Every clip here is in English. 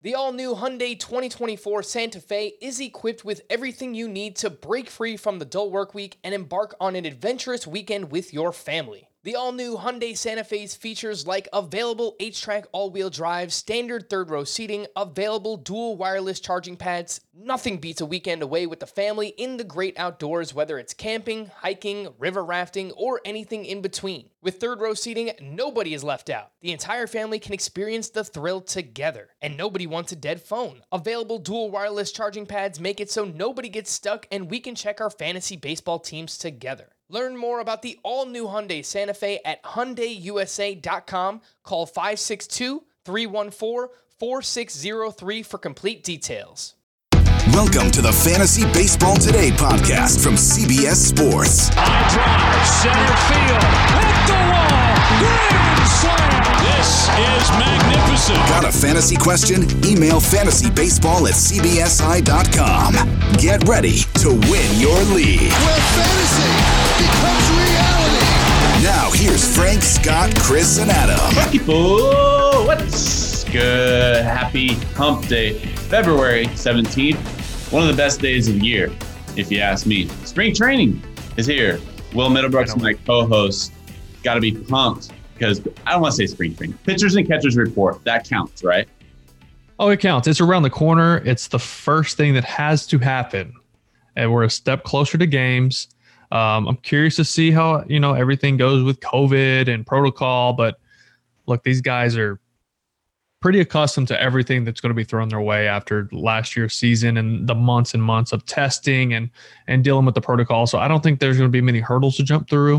The all-new Hyundai 2024 Santa Fe is equipped with everything you need to break free from the dull work week and embark on an adventurous weekend with your family. The all-new Hyundai Santa Fe's features like available H-Track all-wheel drive, standard third-row seating, available dual wireless charging pads. Nothing beats a weekend away with the family in the great outdoors, whether it's camping, hiking, river rafting, or anything in between. With third-row seating, nobody is left out. The entire family can experience the thrill together, and nobody wants a dead phone. Available dual wireless charging pads make it so nobody gets stuck, and we can check our fantasy baseball teams together. Learn more about the all-new Hyundai Santa Fe at HyundaiUSA.com. Call 562-314-4603 for complete details. Welcome to the Fantasy Baseball Today podcast from CBS Sports. High drive, center field, hit the wall, grand slam. This is magnificent. Got a fantasy question? Email fantasybaseball@cbsi.com. Get ready to win your league. Where fantasy becomes reality. Now here's Frank, Scott, Chris, and Adam. People, what's good? Happy Hump Day, February 17th. One of the best days of the year, if you ask me. Spring training is here. Will Middlebrooks, my co-host, got to be pumped because I don't want to say spring training. Pitchers and catchers report, that counts, right? Oh, it counts. It's around the corner. It's the first thing that has to happen. And we're a step closer to games. I'm curious to see how, everything goes with COVID and protocol. But look, these guys are pretty accustomed to everything that's going to be thrown their way after last year's season and the months and months of testing and dealing with the protocol. So I don't think there's going to be many hurdles to jump through.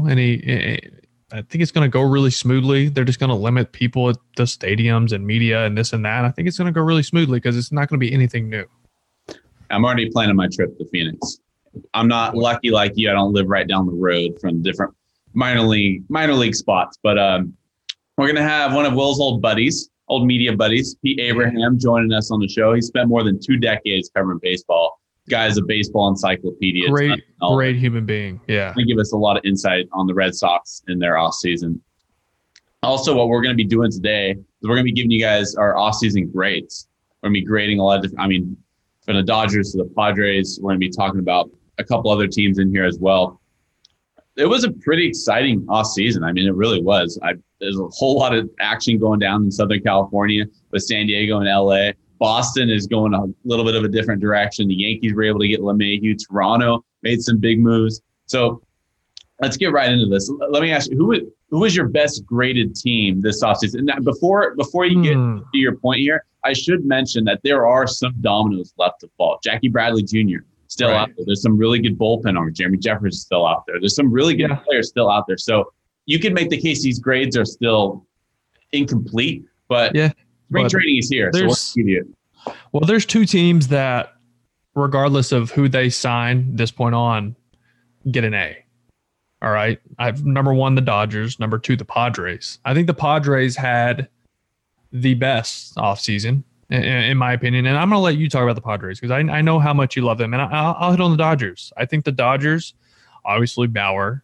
I think it's going to go really smoothly. They're just going to limit people at the stadiums and media and this and that. I think it's going to go really smoothly because it's not going to be anything new. I'm already planning my trip to Phoenix. I'm not lucky like you. I don't live right down the road from different minor league spots. But we're going to have one of Will's old media buddies, Pete Abraham, joining us on the show. He spent more than 2 decades covering baseball. Guy's a baseball encyclopedia. Great human being. Yeah. Going to give us a lot of insight on the Red Sox in their offseason. Also, what we're going to be doing today is we're going to be giving you guys our offseason grades. We're going to be grading a lot of different, from the Dodgers to the Padres. We're going to be talking about a couple other teams in here as well. It was a pretty exciting offseason. It really was. There's a whole lot of action going down in Southern California with San Diego and LA. Boston is going a little bit of a different direction. The Yankees were able to get LeMahieu. Toronto made some big moves. So let's get right into this. Let me ask you, who was your best graded team this offseason? Now, before you get to your point here, I should mention that there are some dominoes left to fall. Jackie Bradley Jr. still out there. There's some really good bullpen arms. Jeremy Jeffers is still out there. There's some really good players still out there. So you can make the case these grades are still incomplete, but spring training is here. So let's give you it. Well, there's 2 teams that, regardless of who they sign this point on, get an A. All right. I've number 1, the Dodgers. Number 2, the Padres. I think the Padres had the best offseason, in my opinion. And I'm going to let you talk about the Padres because I know how much you love them. And I'll hit on the Dodgers. I think the Dodgers, obviously Bauer,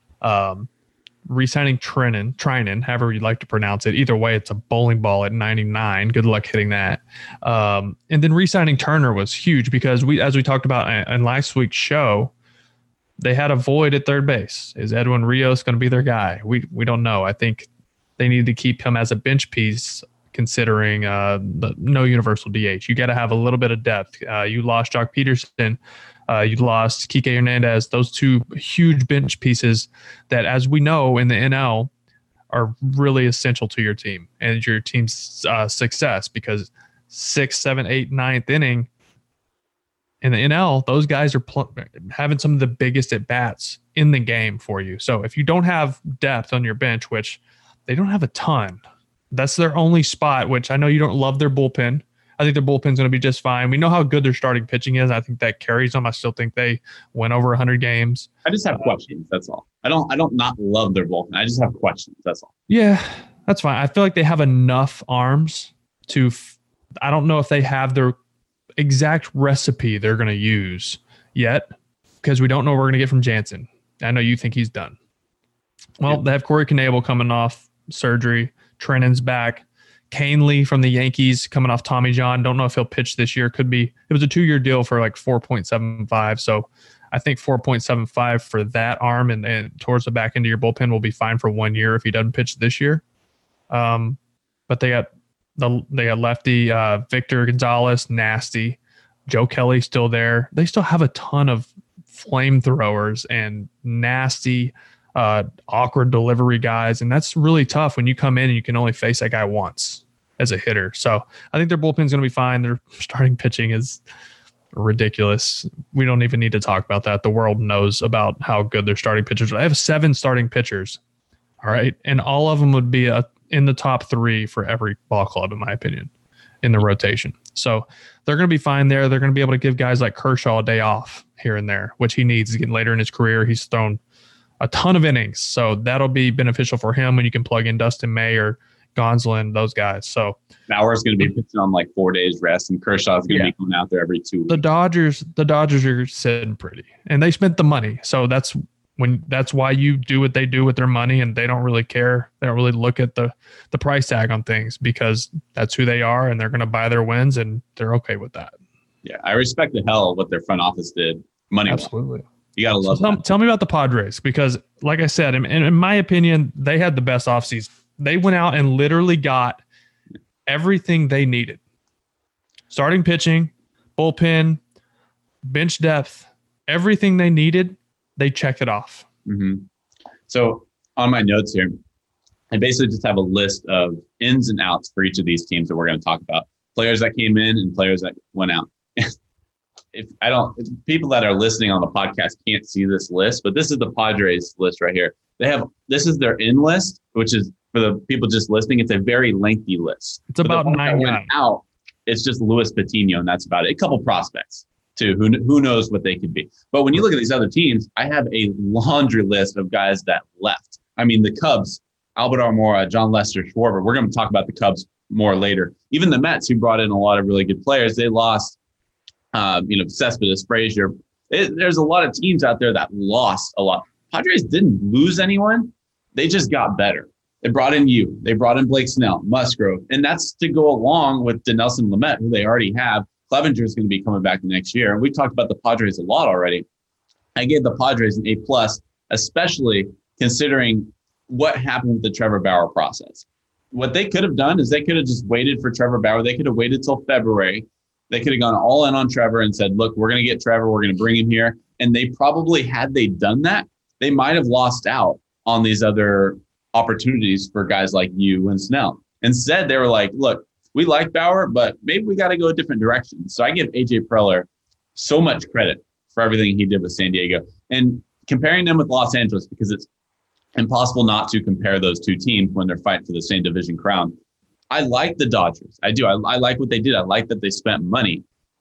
re-signing Treinen, however you'd like to pronounce it. Either way, it's a bowling ball at 99. Good luck hitting that. And then re-signing Turner was huge because as we talked about in last week's show, they had a void at third base. Is Edwin Rios going to be their guy? We don't know. I think they need to keep him as a bench piece considering the no universal DH. You got to have a little bit of depth. You lost Jock Peterson. You lost Kike Hernandez. Those 2 huge bench pieces that, as we know in the NL, are really essential to your team and your team's success because 6th, 7th, 8th, 9th inning in the NL, those guys are having some of the biggest at-bats in the game for you. So if you don't have depth on your bench, which they don't have a ton, that's their only spot, which I know you don't love their bullpen. I think their bullpen's going to be just fine. We know how good their starting pitching is. I think that carries them. I still think they win over 100 games. I just have questions. That's all. I don't not love their bullpen. I just have questions. That's all. Yeah, that's fine. I feel like they have enough arms to. I don't know if they have their exact recipe they're going to use yet because we don't know what we're going to get from Jansen. I know you think he's done. Well, they have Corey Knebel coming off surgery. Trennan's back. Canely from the Yankees coming off Tommy John. Don't know if he'll pitch this year. Could be. It was a 2-year deal for like 4.75. So I think 4.75 for that arm and towards the back end of your bullpen will be fine for 1 year if he doesn't pitch this year. But they got lefty Victor Gonzalez, nasty. Joe Kelly still there. They still have a ton of flamethrowers and nasty, awkward delivery guys, and that's really tough when you come in and you can only face that guy once as a hitter. So I think their bullpen's going to be fine. Their starting pitching is ridiculous. We don't even need to talk about that. The world knows about how good their starting pitchers are. I have 7 starting pitchers, all right, and all of them would be in the top 3 for every ball club, in my opinion, in the rotation. So they're going to be fine there. They're going to be able to give guys like Kershaw a day off here and there, which he needs. He's getting later in his career. He's thrown a ton of innings. So that'll be beneficial for him when you can plug in Dustin May or Gonsolin, those guys. So Bauer's going to be pitching on like 4 days rest, and Kershaw's going to be coming out there every 2 weeks. The Dodgers are sitting pretty, and they spent the money. So that's why you do what they do with their money, and they don't really care. They don't really look at the price tag on things because that's who they are, and they're going to buy their wins, and they're okay with that. Yeah, I respect the hell what their front office did. Money, absolutely. You got to love that. Tell me about the Padres, because like I said, in my opinion, they had the best offseason. They went out and literally got everything they needed. Starting pitching, bullpen, bench depth, everything they needed, they checked it off. Mm-hmm. So on my notes here, I basically just have a list of ins and outs for each of these teams that we're going to talk about. Players that came in and players that went out. If people that are listening on the podcast can't see this list, but this is the Padres list right here. This is their in list, which is for the people just listening. It's a very lengthy list. It's about 9 guys. Out, it's just Luis Patino, and that's about it. A couple prospects too. Who knows what they could be? But when you look at these other teams, I have a laundry list of guys that left. I mean, the Cubs, Albert Almora, John Lester, Schwarber. We're going to talk about the Cubs more later. Even the Mets, who brought in a lot of really good players, they lost. Cespedes, Frazier. There's a lot of teams out there that lost a lot. Padres didn't lose anyone. They just got better. They brought in you. They brought in Blake Snell, Musgrove. And that's to go along with Dinelson Lamet, who they already have. Clevenger is going to be coming back next year. And we've talked about the Padres a lot already. I gave the Padres an A+, especially considering what happened with the Trevor Bauer process. What they could have done is they could have just waited for Trevor Bauer. They could have waited till February. They could have gone all in on Trevor and said, look, we're going to get Trevor. We're going to bring him here. And they probably, had they done that, they might have lost out on these other opportunities for guys like you and Snell. Instead, they were like, look, we like Bauer, but maybe we got to go a different direction. So I give A.J. Preller so much credit for everything he did with San Diego. And comparing them with Los Angeles, because it's impossible not to compare those two teams when they're fighting for the same division crown. I like the Dodgers. I do. I like what they did. I like that they spent money.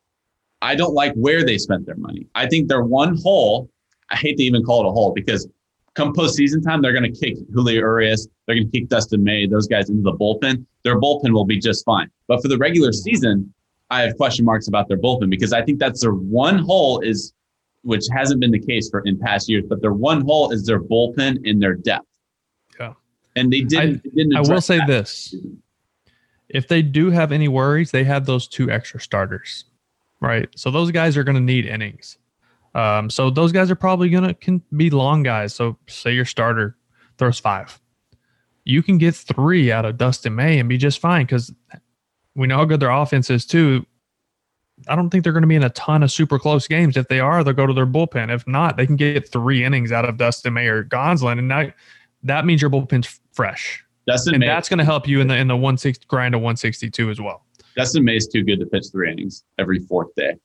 I don't like where they spent their money. I think they're one hole. I hate to even call it a hole because come postseason time, they're going to kick Julio Urias. They're going to kick Dustin May, those guys into the bullpen. Their bullpen will be just fine. But for the regular season, I have question marks about their bullpen because I think that's their one hole which hasn't been the case in past years, but their one hole is their bullpen and their depth. Yeah. And they didn't. I will say this. If they do have any worries, they have those 2 extra starters, right? So those guys are going to need innings. So those guys are probably can be long guys. So say your starter throws 5. You can get 3 out of Dustin May and be just fine because we know how good their offense is too. I don't think they're going to be in a ton of super close games. If they are, they'll go to their bullpen. If not, they can get 3 innings out of Dustin May or Gonsolin, and now that means your bullpen's fresh. Dustin May, that's going to help you in the 160 grind to 162 as well. Dustin May is too good to pitch 3 innings every 4th day.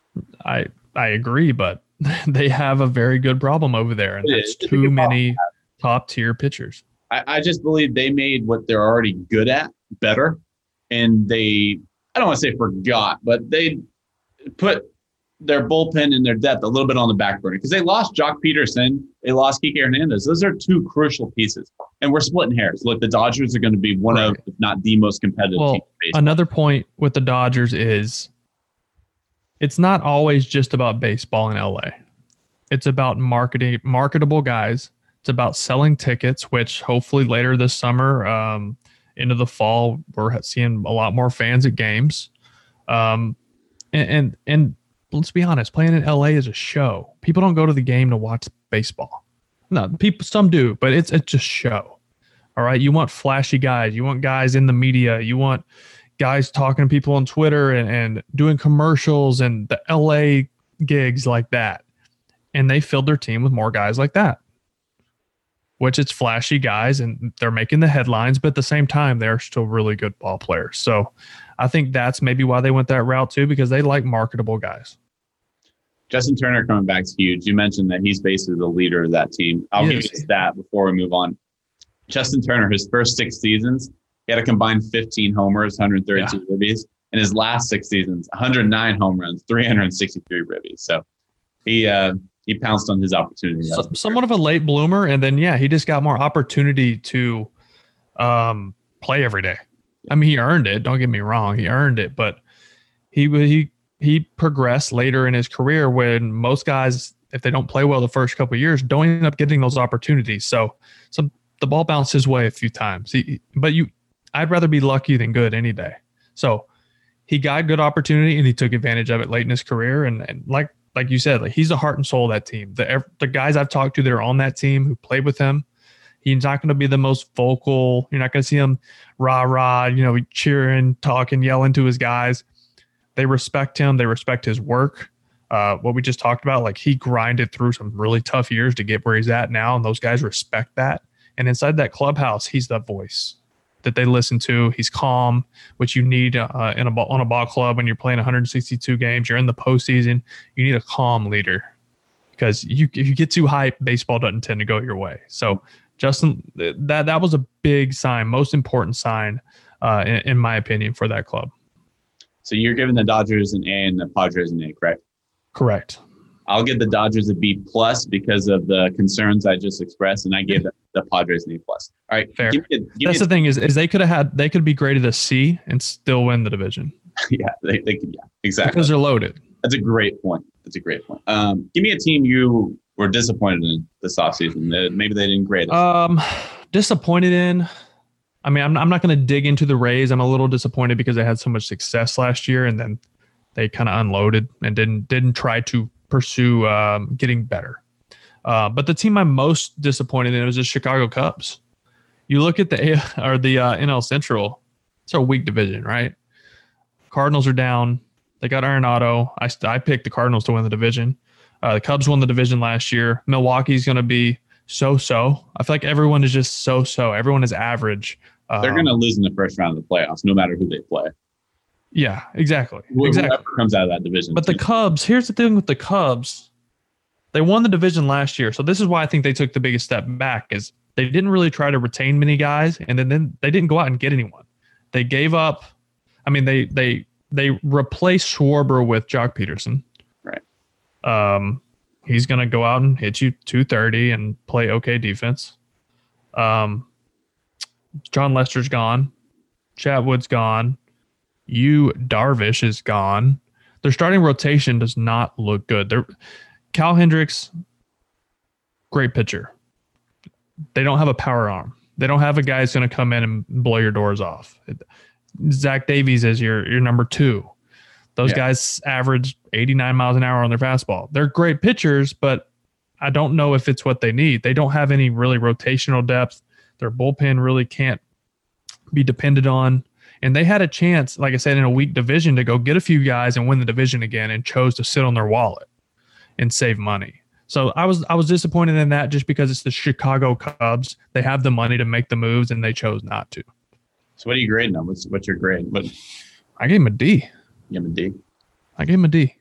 I agree, but they have a very good problem over there, and that's too many top tier pitchers. I just believe they made what they're already good at better, and I don't want to say forgot, but they put their bullpen and their depth a little bit on the back burner because they lost Jock Peterson, they lost Kike Hernandez. Those are 2 crucial pieces, and we're splitting hairs. Look, the Dodgers are going to be one of, if not the most competitive team in baseball. Another point with the Dodgers is it's not always just about baseball in LA. It's about marketable guys. It's about selling tickets, which hopefully later this summer, into the fall, we're seeing a lot more fans at games. And let's be honest, playing in LA is a show. People don't go to the game to watch baseball. No, some do, but it's just show. All right. You want flashy guys. You want guys in the media. You want guys talking to people on Twitter and doing commercials and the LA gigs like that. And they filled their team with more guys like that, which it's flashy guys and they're making the headlines, but at the same time, they're still really good ball players. So I think that's maybe why they went that route too, because they like marketable guys. Justin Turner coming back is huge. You mentioned that he's basically the leader of that team. I'll give you a stat before we move on. Justin Turner, his first 6 seasons, he had a combined 15 homers, 132 ribbies. In his last 6 seasons, 109 home runs, 363 ribbies. So he pounced on his opportunity. Somewhat of a late bloomer, and then he just got more opportunity to play every day. I mean, he earned it. Don't get me wrong, he earned it, but he progressed later in his career when most guys, if they don't play well the first couple of years, don't end up getting those opportunities. So the ball bounced his way a few times. I'd rather be lucky than good any day. So he got good opportunity and he took advantage of it late in his career. And like you said, like he's the heart and soul of that team. The guys I've talked to that are on that team who played with him, he's not going to be the most vocal. You're not going to see him rah, cheering, talking, yelling to his guys. They respect him. They respect his work. What we just talked about, like he grinded through some really tough years to get where he's at now. And those guys respect that. And inside that clubhouse, he's the voice that they listen to. He's calm, which you need on a ball club when you're playing 162 games. You're in the postseason. You need a calm leader because if you get too hype, baseball doesn't tend to go your way. So Justin, that was a big sign, most important sign, in my opinion, for that club. So you're giving the Dodgers an A and the Padres an A, correct? Correct. I'll give the Dodgers a B+ because of the concerns I just expressed, and I gave the Padres an A+. All right, fair. That's the thing is they could be graded a C and still win the division. Yeah, they could. Yeah, exactly. Because they're loaded. That's a great point. Give me a team you were disappointed in this offseason that maybe they didn't grade us. Disappointed in. I mean, I'm not going to dig into the Rays. I'm a little disappointed because they had so much success last year, and then they kind of unloaded and didn't try to pursue getting better. But the team I'm most disappointed in was the Chicago Cubs. You look at the NL Central, it's a weak division, right? Cardinals are down. They got Arenado. I picked the Cardinals to win the division. The Cubs won the division last year. Milwaukee's going to be so-so. I feel like everyone is just so-so. Everyone is average. They're going to lose in the first round of the playoffs, no matter who they play. Yeah, exactly. Whoever comes out of that division. But the Cubs, here's the thing with the Cubs. They won the division last year. So this is why I think they took the biggest step back is they didn't really try to retain many guys. And then they didn't go out and get anyone. They gave up. I mean, they replaced Schwarber with Jock Peterson. Right. He's going to go out and hit you 230 and play okay defense. John Lester's gone. Chatwood's gone. Darvish is gone. Their starting rotation does not look good. Cal Hendricks, great pitcher. They don't have a power arm. They don't have a guy who's going to come in and blow your doors off. Zach Davies is your number 2. Those guys average 89 miles an hour on their fastball. They're great pitchers, but I don't know if it's what they need. They don't have any really rotational depth. Their bullpen really can't be depended on. And they had a chance, like I said, in a weak division to go get a few guys and win the division again and chose to sit on their wallet and save money. So I was disappointed in that just because it's the Chicago Cubs. They have the money to make the moves and they chose not to. So what are you grading them? What's your grade? I gave him a D. You give him a D? I gave him a D.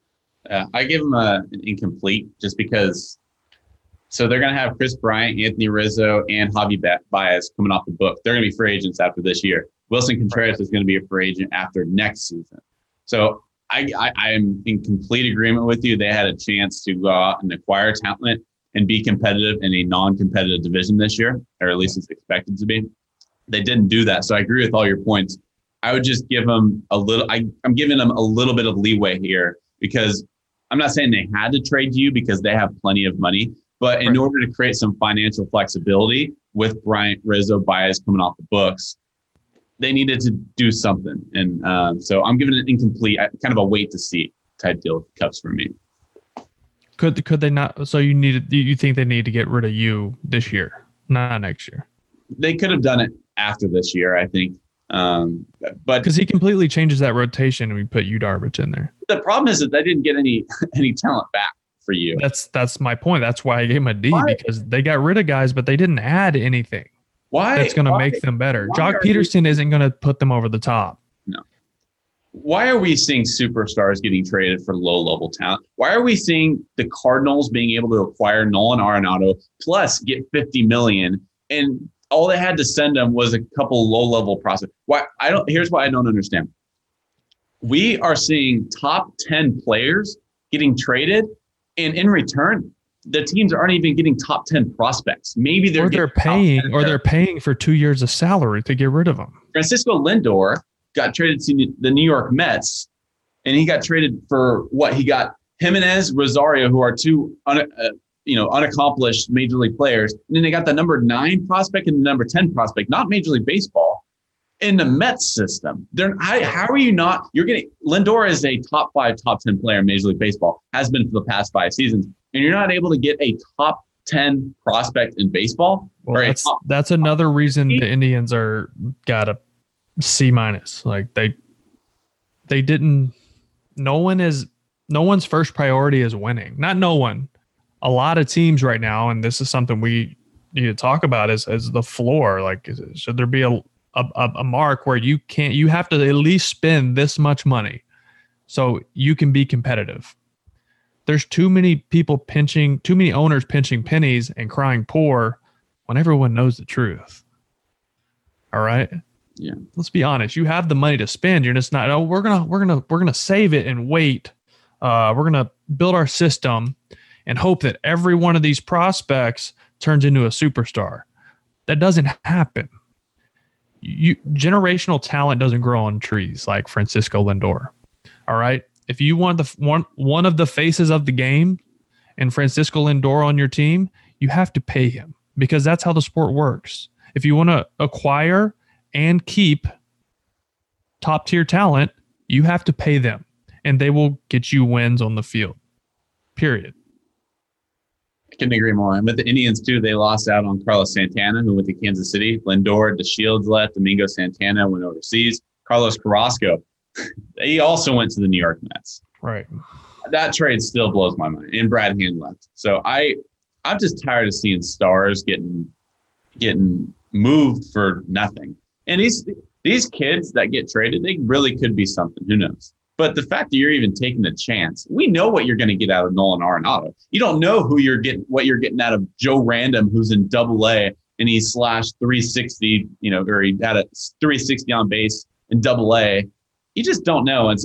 I give him an incomplete just because. So they're going to have Chris Bryant, Anthony Rizzo, and Javi Baez coming off the book. They're going to be free agents after this year. Wilson Contreras is going to be a free agent after next season. So I am in complete agreement with you. They had a chance to go out and acquire talent and be competitive in a non-competitive division this year, or at least it's expected to be. They didn't do that. So I agree with all your points. I would just give them a little, I'm giving them a little bit of leeway here because I'm not saying they had to trade you because they have plenty of money, but in order to create some financial flexibility with Bryant, Rizzo, Baez coming off the books, they needed to do something. And so I'm giving it incomplete, kind of a wait to see type deal with the Cubs for me. Could they not? So you think they need to get rid of you this year, not next year? They could have done it after this year, I think. But because he completely changes that rotation and we put Yu Darvish in there. The problem is that they didn't get any talent back for you. That's my point. That's why I gave him a D. Why? Because they got rid of guys, but they didn't add anything. Why? That's going to make them better. Jock Peterson isn't going to put them over the top. No. Why are we seeing superstars getting traded for low-level talent? Why are we seeing the Cardinals being able to acquire Nolan Arenado plus get $50 million, and all they had to send them was a couple low-level prospects? Here's what I don't understand. We are seeing top 10 players getting traded, and in return, the teams aren't even getting top 10 prospects. Maybe they're paying for 2 years of salary to get rid of them. Francisco Lindor got traded to the New York Mets, and he got traded for what? He got Jimenez, Rosario, who are two unaccomplished major league players, and then they got the number 9 prospect and the number 10 prospect, not Major League Baseball, in the Mets system. How are you not? You're getting Lindor is a top 5, top 10 player in Major League Baseball, has been for the past 5 seasons, and you're not able to get a top 10 prospect in baseball. Well, that's another reason the Indians got a C-. Like they didn't. No one's first priority is winning. Not no one. A lot of teams right now, and this is something we need to talk about, is the floor. Like, should there be a mark where you have to at least spend this much money so you can be competitive? There's too many owners pinching pennies and crying poor when everyone knows the truth. All right. Yeah. Let's be honest. You have the money to spend. You're just not. Oh, we're gonna save it and wait. We're gonna build our system and hope that every one of these prospects turns into a superstar. That doesn't happen. Generational talent doesn't grow on trees like Francisco Lindor. All right. If you want one of the faces of the game and Francisco Lindor on your team, you have to pay him, because that's how the sport works. If you want to acquire and keep top tier talent, you have to pay them, and they will get you wins on the field. Period. I couldn't agree more. And with the Indians too, they lost out on Carlos Santana, who went to Kansas City. Lindor, DeShields left. Domingo Santana went overseas. Carlos Carrasco, he also went to the New York Mets. Right. That trade still blows my mind. And Brad Hand left. So I'm just tired of seeing stars getting moved for nothing. And these kids that get traded, they really could be something. Who knows? But the fact that you're even taking a chance, we know what you're going to get out of Nolan Arenado. You don't know what you're getting out of Joe Random, who's in AA, and he slashed 360, or he had a 360 on base in AA. You just don't know. And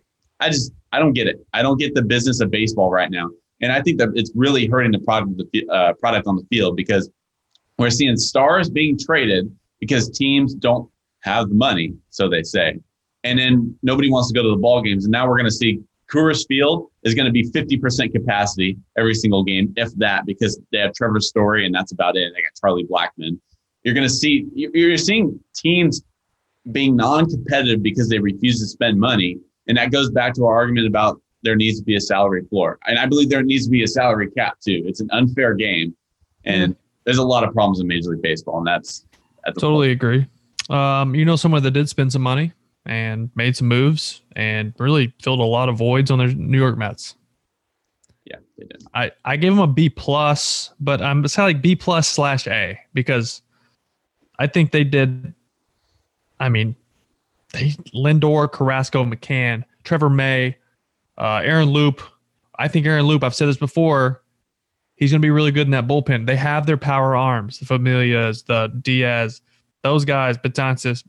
I don't get it. I don't get the business of baseball right now. And I think that it's really hurting the product on the field, because we're seeing stars being traded because teams don't have the money, so they say. And then nobody wants to go to the ball games. And now we're going to see Coors Field is going to be 50% capacity every single game, if that, because they have Trevor Story and that's about it. They got Charlie Blackmon. You're seeing teams being non-competitive because they refuse to spend money. And that goes back to our argument about there needs to be a salary floor. And I believe there needs to be a salary cap too. It's an unfair game. And there's a lot of problems in Major League Baseball. And that's totally agree. Someone that did spend some money and made some moves and really filled a lot of voids on their New York Mets. Yeah, they did. I gave them a B+, but I'm just like B+/A, because I think they did. I mean, Lindor, Carrasco, McCann, Trevor May, Aaron Loop. I think Aaron Loop, I've said this before, he's going to be really good in that bullpen. They have their power arms, the Familias, the Diaz, those guys, Betances.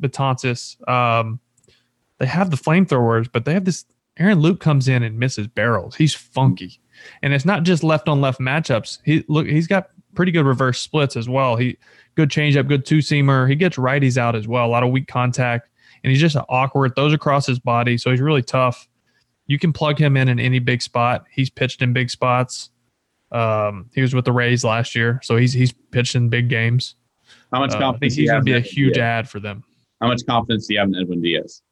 They have the flamethrowers, but they have this. Aaron Loop comes in and misses barrels. He's funky. And it's not just left on left matchups. He's got pretty good reverse splits as well. Good changeup, good two-seamer. He gets righties out as well. A lot of weak contact. And he's just awkward. Throws across his body, so he's really tough. You can plug him in any big spot. He's pitched in big spots. He was with the Rays last year, so he's pitched in big games. How much I think he's going to be a huge ad for them. How much confidence do you have in Edwin Diaz?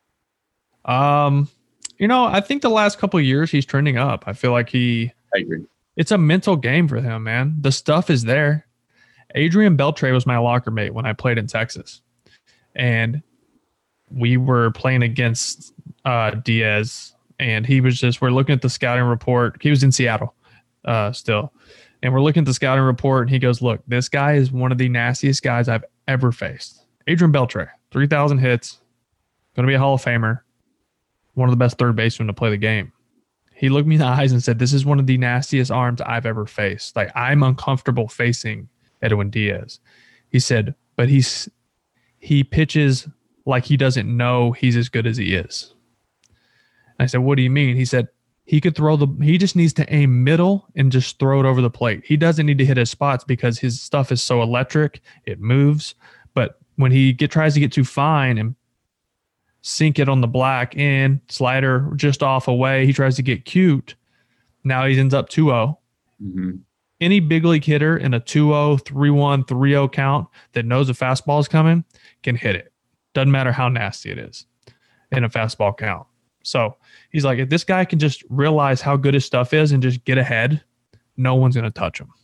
I think the last couple of years he's trending up. I feel like I agree. It's a mental game for him, man. The stuff is there. Adrian Beltre was my locker mate when I played in Texas. And we were playing against Diaz, and we're looking at the scouting report. He was in Seattle still. And we're looking at the scouting report, and he goes, look, this guy is one of the nastiest guys I've ever faced. Adrian Beltre, 3,000 hits, going to be a Hall of Famer, one of the best third basemen to play the game. He looked me in the eyes and said, this is one of the nastiest arms I've ever faced. Like, I'm uncomfortable facing Edwin Diaz. He said, but he pitches like he doesn't know he's as good as he is. And I said, what do you mean? He said, he just needs to aim middle and just throw it over the plate. He doesn't need to hit his spots because his stuff is so electric. It moves. But when he tries to get too fine and sink it on the black end, slider just off away, he tries to get cute. Now he ends up 2-0. Mm-hmm. Any big league hitter in a 2-0, 3-1, 3-0 count that knows a fastball is coming can hit it. Doesn't matter how nasty it is in a fastball count. So he's like, if this guy can just realize how good his stuff is and just get ahead, no one's going to touch him.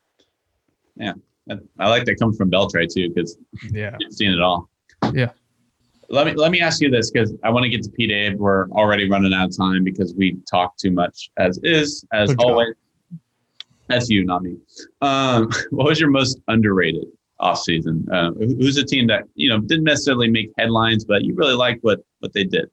Yeah. I like that coming from Beltre too, because you've seen it all. Yeah. Let me ask you this, because I want to get to Pete Abe. We're already running out of time because we talk too much as always. That's you, not me. What was your most underrated offseason? Who's a team that didn't necessarily make headlines, but you really liked what they did?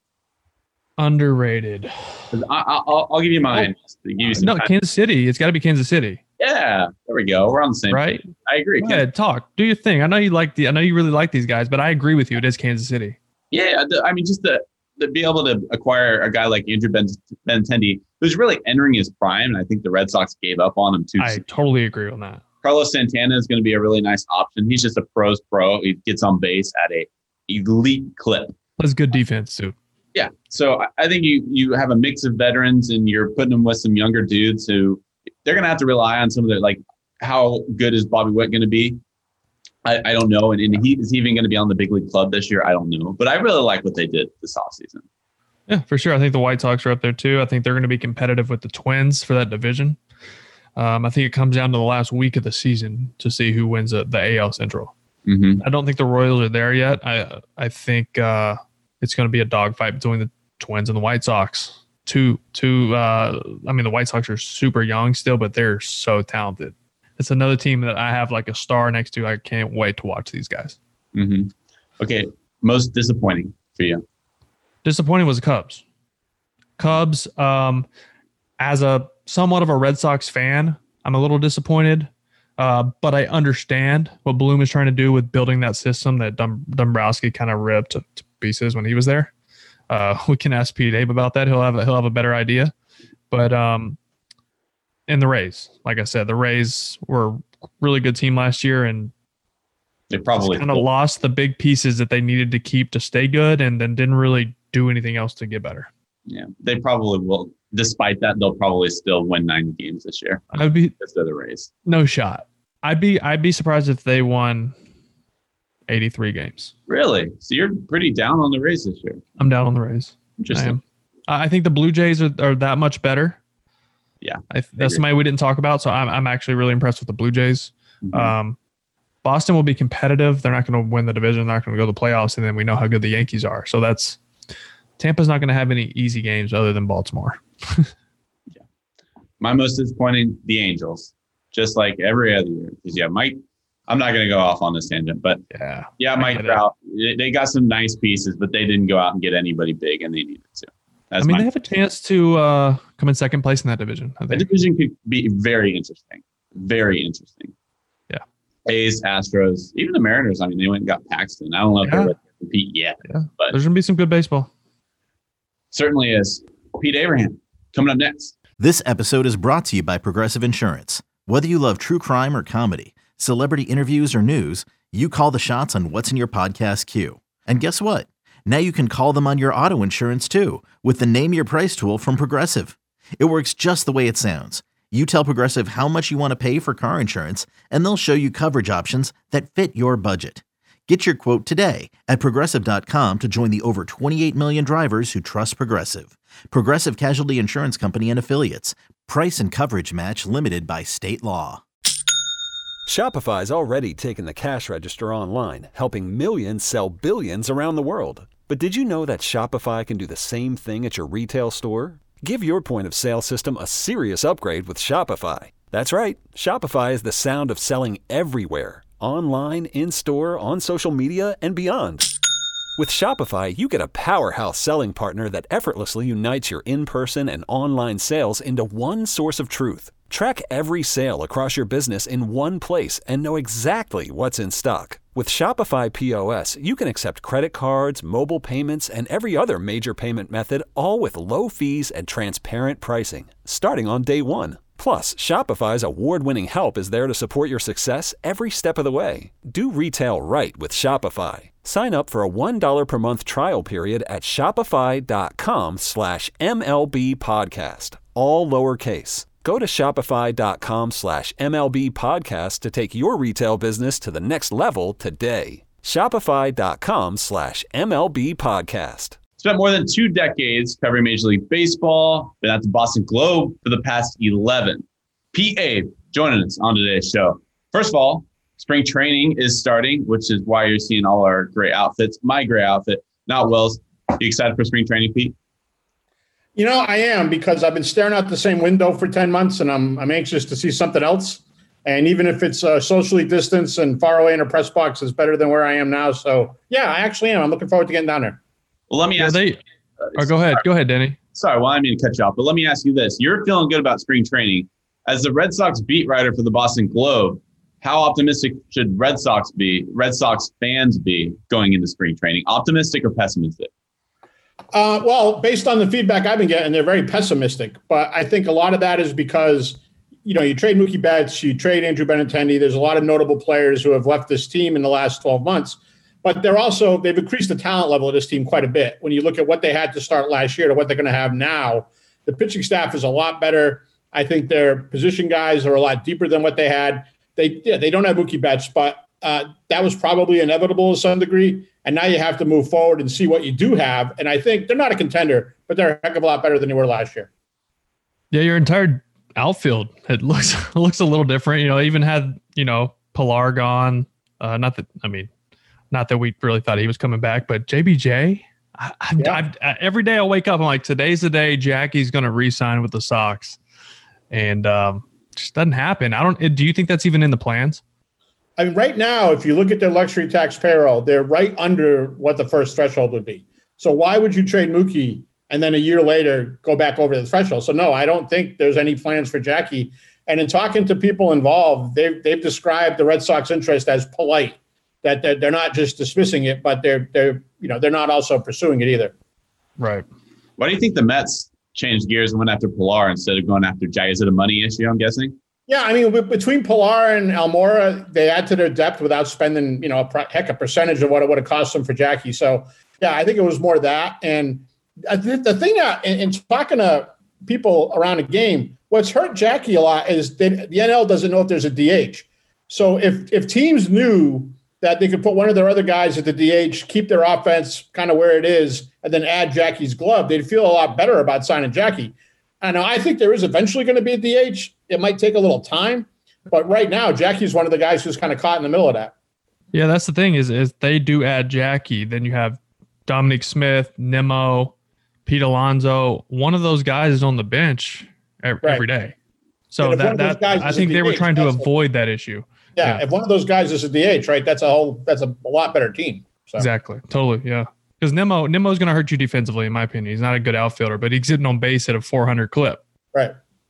Underrated. I'll give you mine. Kansas City. It's got to be Kansas City. Yeah, there we go. We're on the same right. page. I agree. Go ahead, talk. Do your thing. I know you really like these guys, but I agree with you. It is Kansas City. Yeah, just to be able to acquire a guy like Andrew Benintendi, who's really entering his prime, and I think the Red Sox gave up on him too. I totally agree on that. Carlos Santana is going to be a really nice option. He's just a pro's pro. He gets on base at a elite clip. That's good defense too. Yeah, so I think you have a mix of veterans, and you're putting them with some younger dudes who they're going to have to rely on some of their, like, how good is Bobby Witt going to be? I don't know. And is he even going to be on the big league club this year? I don't know. But I really like what they did this offseason. Yeah, for sure. I think the White Sox are up there too. I think they're going to be competitive with the Twins for that division. I think it comes down to the last week of the season to see who wins the AL Central. Mm-hmm. I don't think the Royals are there yet. I think it's going to be a dogfight between the Twins and the White Sox. The White Sox are super young still, but they're so talented. It's another team that I have like a star next to. I can't wait to watch these guys. Mm-hmm. Okay, most disappointing for you? Disappointing was the Cubs. Cubs, as a somewhat of a Red Sox fan, I'm a little disappointed, but I understand what Bloom is trying to do with building that system that Dombrowski kind of ripped to pieces when he was there. We can ask Pete Abe about that. He'll have a better idea. But in the Rays, like I said, the Rays were a really good team last year, and they probably kind of lost the big pieces that they needed to keep to stay good, and then didn't really do anything else to get better. Yeah, they probably will. Despite that, they'll probably still win 90 games this year. Because they're the Rays. No shot. I'd be surprised if they won 83 games. Really? So you're pretty down on the Rays this year. I'm down on the Rays. Interesting. I think the Blue Jays are that much better. Yeah. That's somebody we didn't talk about, so I'm actually really impressed with the Blue Jays. Mm-hmm. Boston will be competitive. They're not going to win the division. They're not going to go to the playoffs, and then we know how good the Yankees are. So Tampa's not going to have any easy games other than Baltimore. Yeah. My most disappointing, the Angels. Just like every other year. Because, Mike, I'm not going to go off on this tangent, but Mike Trout, they got some nice pieces, but they didn't go out and get anybody big, and they needed to. They have a chance to come in second place in that division. I think. The division could be very interesting. Very interesting. Yeah. A's, Astros, even the Mariners. I mean, they went and got Paxton. I don't know if they're ready to compete yet. Yeah. But there's going to be some good baseball. Certainly is. Pete Abraham coming up next. This episode is brought to you by Progressive Insurance. Whether you love true crime or comedy, celebrity interviews or news, you call the shots on what's in your podcast queue. And guess what? Now you can call them on your auto insurance too with the Name Your Price tool from Progressive. It works just the way it sounds. You tell Progressive how much you want to pay for car insurance, and they'll show you coverage options that fit your budget. Get your quote today at Progressive.com to join the over 28 million drivers who trust Progressive. Progressive Casualty Insurance Company and Affiliates. Price and coverage match limited by state law. Shopify's already taken the cash register online, helping millions sell billions around the world. But did you know that Shopify can do the same thing at your retail store? Give your point of sale system a serious upgrade with Shopify. That's right. Shopify is the sound of selling everywhere. Online, in-store, on social media, and beyond. With Shopify, you get a powerhouse selling partner that effortlessly unites your in-person and online sales into one source of truth. Track every sale across your business in one place and know exactly what's in stock. With Shopify POS, you can accept credit cards, mobile payments, and every other major payment method, all with low fees and transparent pricing, starting on day one. Plus, Shopify's award-winning help is there to support your success every step of the way. Do retail right with Shopify. Sign up for a $1 per month trial period at shopify.com/MLB podcast, all lowercase. Go to shopify.com/MLB podcast to take your retail business to the next level today. Shopify.com/MLB podcast. Spent more than 2 decades covering Major League Baseball, been at the Boston Globe for the past 11. Pete Abe joining us on today's show. First of all, spring training is starting, which is why you're seeing all our great outfits. My great outfit, not Will's. You excited for spring training, Pete? You know, I am, because I've been staring out the same window for 10 months, and I'm anxious to see something else. And even if it's socially distanced and far away in a press box, it's better than where I am now. So, yeah, I actually am. I'm looking forward to getting down there. Well, let me ask you. Go ahead. Go ahead, Denny. Sorry, well, I didn't mean to cut you off, but let me ask you this. You're feeling good about spring training. As the Red Sox beat writer for the Boston Globe, how optimistic should Red Sox fans be going into spring training? Optimistic or pessimistic? Well, based on the feedback I've been getting, they're very pessimistic. But I think a lot of that is because, you know, you trade Mookie Betts, you trade Andrew Benintendi. There's a lot of notable players who have left this team in the last 12 months. But they've increased the talent level of this team quite a bit. When you look at what they had to start last year to what they're going to have now, the pitching staff is a lot better. I think their position guys are a lot deeper than what they had. They don't have Mookie Betts, but that was probably inevitable to some degree. And now you have to move forward and see what you do have. And I think they're not a contender, but they're a heck of a lot better than they were last year. Yeah, your entire outfield, it looks a little different. You know, even had, you know, Pilar gone. Not that we really thought he was coming back, but JBJ, every day I wake up, I'm like, today's the day Jackie's going to re-sign with the Sox. And just doesn't happen. Do you think that's even in the plans? I mean, right now, if you look at their luxury tax payroll, they're right under what the first threshold would be. So why would you trade Mookie and then a year later go back over the threshold? So no, I don't think there's any plans for Jackie. And in talking to people involved, they've described the Red Sox interest as polite, that they're not just dismissing it, but they're not also pursuing it either. Right. Why do you think the Mets changed gears and went after Pilar instead of going after Jackie? Is it a money issue, I'm guessing? Yeah, I mean, between Pilar and Almora, they add to their depth without spending, a percentage of what it would have cost them for Jackie. So, yeah, I think it was more that. And the thing that, in talking to people around the game, what's hurt Jackie a lot is the NL doesn't know if there's a DH. So if teams knew that they could put one of their other guys at the DH, keep their offense kind of where it is, and then add Jackie's glove, they'd feel a lot better about signing Jackie. And I think there is eventually going to be a DH. It might take a little time, but right now, Jackie's one of the guys who's kind of caught in the middle of that. Yeah, that's the thing is they do add Jackie. Then you have Dominic Smith, Nimmo, Pete Alonso. One of those guys is on the bench every day. So I think they were trying to avoid that issue. Yeah, if one of those guys is a DH, right, that's a lot better team. So. Exactly. Totally. Yeah. Because Nimmo's going to hurt you defensively, in my opinion. He's not a good outfielder, but he's sitting on base at a 400 clip. Right.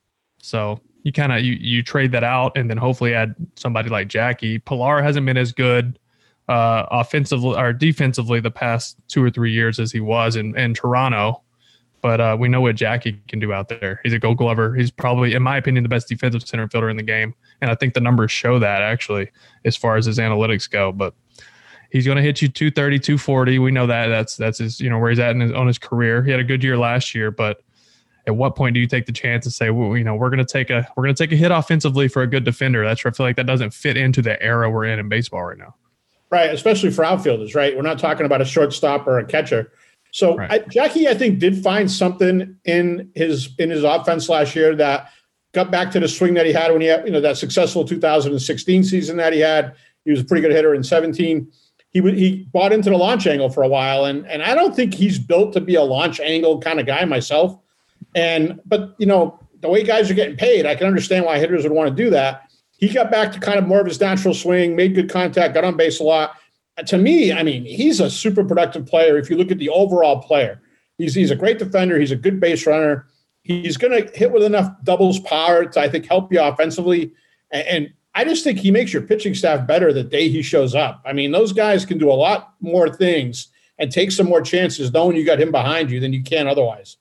So you kind of you trade that out and then hopefully add somebody like Jackie. Pilar hasn't been as good offensively or defensively the past 2 or 3 years as he was in Toronto. But we know what Jackie can do out there. He's a Gold Glover. He's probably, in my opinion, the best defensive center fielder in the game. And I think the numbers show that, actually, as far as his analytics go. But he's going to hit you 230, 240. We know that. That's his, where he's at on his career. He had a good year last year, but at what point do you take the chance and say, well, we're going to take a hit offensively for a good defender? I feel like that doesn't fit into the era we're in baseball right now. Right, especially for outfielders, right? We're not talking about a shortstop or a catcher. So Jackie, I think, did find something in his offense last year that got back to the swing that he had when he had, that successful 2016 season that he had. He was a pretty good hitter in 17. He bought into the launch angle for a while, and I don't think he's built to be a launch angle kind of guy myself. But the way guys are getting paid, I can understand why hitters would want to do that. He got back to kind of more of his natural swing, made good contact, got on base a lot. To me, I mean, he's a super productive player. If you look at the overall player, he's a great defender. He's a good base runner. He's going to hit with enough doubles power to, I think, help you offensively. And I just think he makes your pitching staff better the day he shows up. I mean, those guys can do a lot more things and take some more chances knowing you got him behind you than you can otherwise.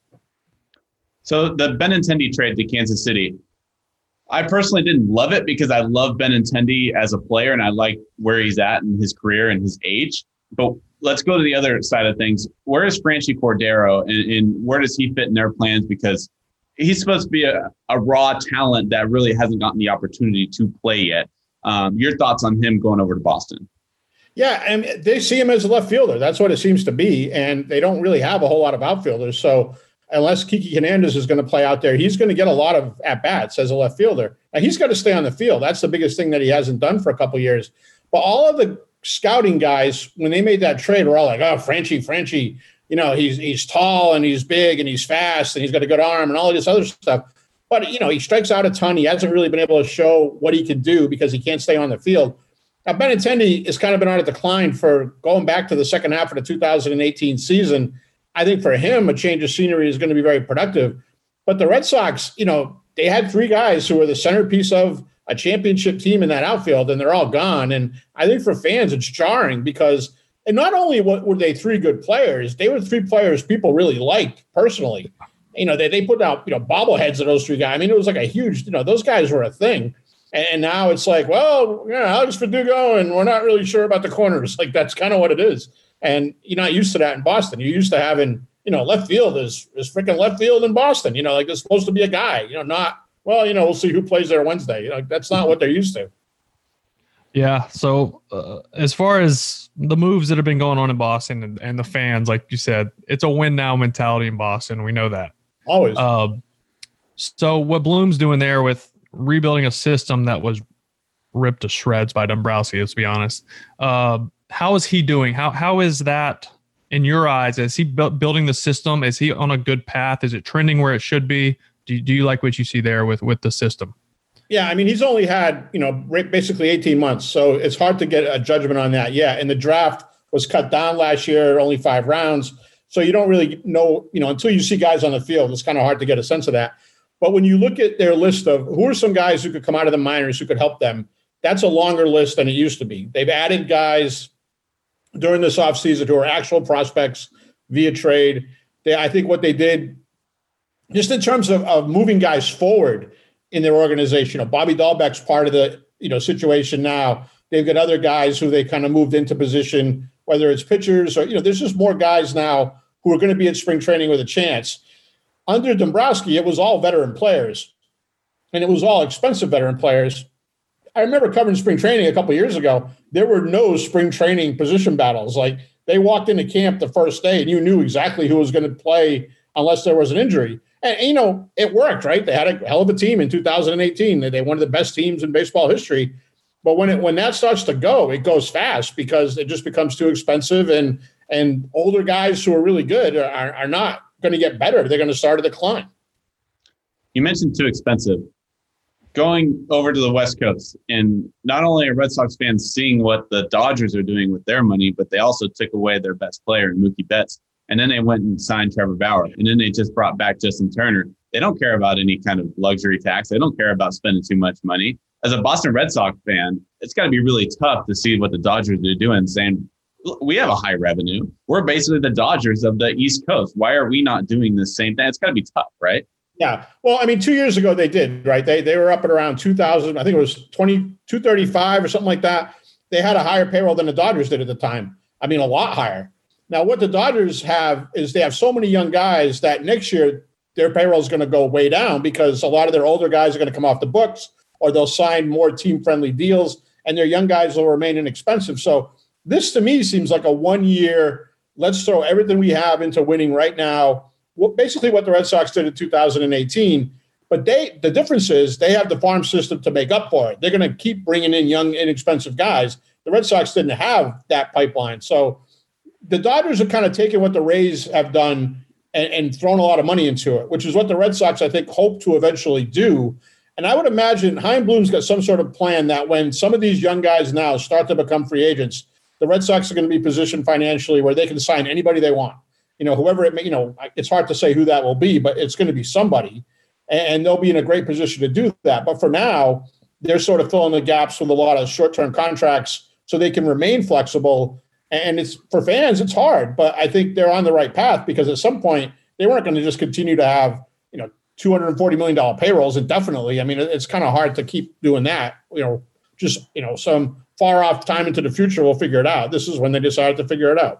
So the Benintendi trade to Kansas City, I personally didn't love it because I love Benintendi as a player and I like where he's at in his career and his age. But let's go to the other side of things. Where is Franchy Cordero and where does he fit in their plans? Because he's supposed to be a raw talent that really hasn't gotten the opportunity to play yet. Your thoughts on him going over to Boston? Yeah, and they see him as a left fielder. That's what it seems to be. And they don't really have a whole lot of outfielders. So unless Kiki Hernandez is going to play out there, he's going to get a lot of at-bats as a left fielder. Now, he's got to stay on the field. That's the biggest thing that he hasn't done for a couple of years. But all of the scouting guys, when they made that trade, were all like, oh, Franchy, he's tall and he's big and he's fast and he's got a good arm and all of this other stuff. But, he strikes out a ton. He hasn't really been able to show what he can do because he can't stay on the field. Now, Benintendi has kind of been on a decline for going back to the second half of the 2018 season. I think for him, a change of scenery is going to be very productive. But the Red Sox, they had three guys who were the centerpiece of a championship team in that outfield, and they're all gone. And I think for fans, it's jarring because and not only were they three good players, they were three players people really liked personally. They put out, bobbleheads of those three guys. I mean, it was like a huge, those guys were a thing. And now it's like, well, Alex Verdugo, and we're not really sure about the corners. Like, that's kind of what it is. And you're not used to that in Boston. You're used to having, left field is freaking left field in Boston. Like there's supposed to be a guy, we'll see who plays there Wednesday. That's not what they're used to. Yeah. So as far as the moves that have been going on in Boston and the fans, like you said, it's a win now mentality in Boston. We know that. Always. So what Bloom's doing there with rebuilding a system that was ripped to shreds by Dombrowski, let's be honest. How is he doing? How is that in your eyes? Is he building the system? Is he on a good path? Is it trending where it should be? Do you like what you see there with the system? Yeah, I mean, he's only had, basically 18 months. So it's hard to get a judgment on that. Yeah, and the draft was cut down last year, only 5 rounds. So you don't really know, until you see guys on the field, it's kind of hard to get a sense of that. But when you look at their list of who are some guys who could come out of the minors who could help them, that's a longer list than it used to be. They've added guys during this offseason who are actual prospects via trade. I think what they did, just in terms of moving guys forward in their organization, Bobby Dahlbeck's part of the situation now. They've got other guys who they kind of moved into position, whether it's pitchers or, there's just more guys now who are going to be at spring training with a chance. Under Dombrowski, it was all veteran players, and it was all expensive veteran players. I remember covering spring training a couple of years ago. There were no spring training position battles. Like, they walked into camp the first day, and you knew exactly who was going to play unless there was an injury. And, it worked, right? They had a hell of a team in 2018. They one of the best teams in baseball history. But when that starts to go, it goes fast because it just becomes too expensive, and older guys who are really good are not going to get better. They're going to start to decline. You mentioned too expensive. Going over to the West Coast, and not only are Red Sox fans seeing what the Dodgers are doing with their money, but they also took away their best player, Mookie Betts, and then they went and signed Trevor Bauer, and then they just brought back Justin Turner. They don't care about any kind of luxury tax. They don't care about spending too much money. As a Boston Red Sox fan, it's got to be really tough to see what the Dodgers are doing, saying, we have a high revenue. We're basically the Dodgers of the East Coast. Why are we not doing the same thing? It's got to be tough, right? Yeah. Well, I mean, 2 years ago they did, right? They were up at around 2,000. I think it was 235 or something like that. They had a higher payroll than the Dodgers did at the time. I mean, a lot higher. Now, what the Dodgers have is they have so many young guys that next year their payroll is going to go way down because a lot of their older guys are going to come off the books, or they'll sign more team-friendly deals, and their young guys will remain inexpensive. So This to me seems like a 1 year, let's throw everything we have into winning right now. Basically what the Red Sox did in 2018. But the difference is they have the farm system to make up for it. They're going to keep bringing in young, inexpensive guys. The Red Sox didn't have that pipeline. So the Dodgers are kind of taking what the Rays have done and thrown a lot of money into it, which is what the Red Sox, I think, hope to eventually do. And I would imagine Chaim Bloom's got some sort of plan that when some of these young guys now start to become free agents, the Red Sox are going to be positioned financially where they can sign anybody they want. Whoever it may, it's hard to say who that will be, but it's going to be somebody. And they'll be in a great position to do that. But for now, they're sort of filling the gaps with a lot of short-term contracts so they can remain flexible. And it's for fans, it's hard, but I think they're on the right path because at some point they weren't going to just continue to have, $240 million payrolls indefinitely. I mean, it's kind of hard to keep doing that, some far off time into the future, we'll figure it out. This is when they decided to figure it out.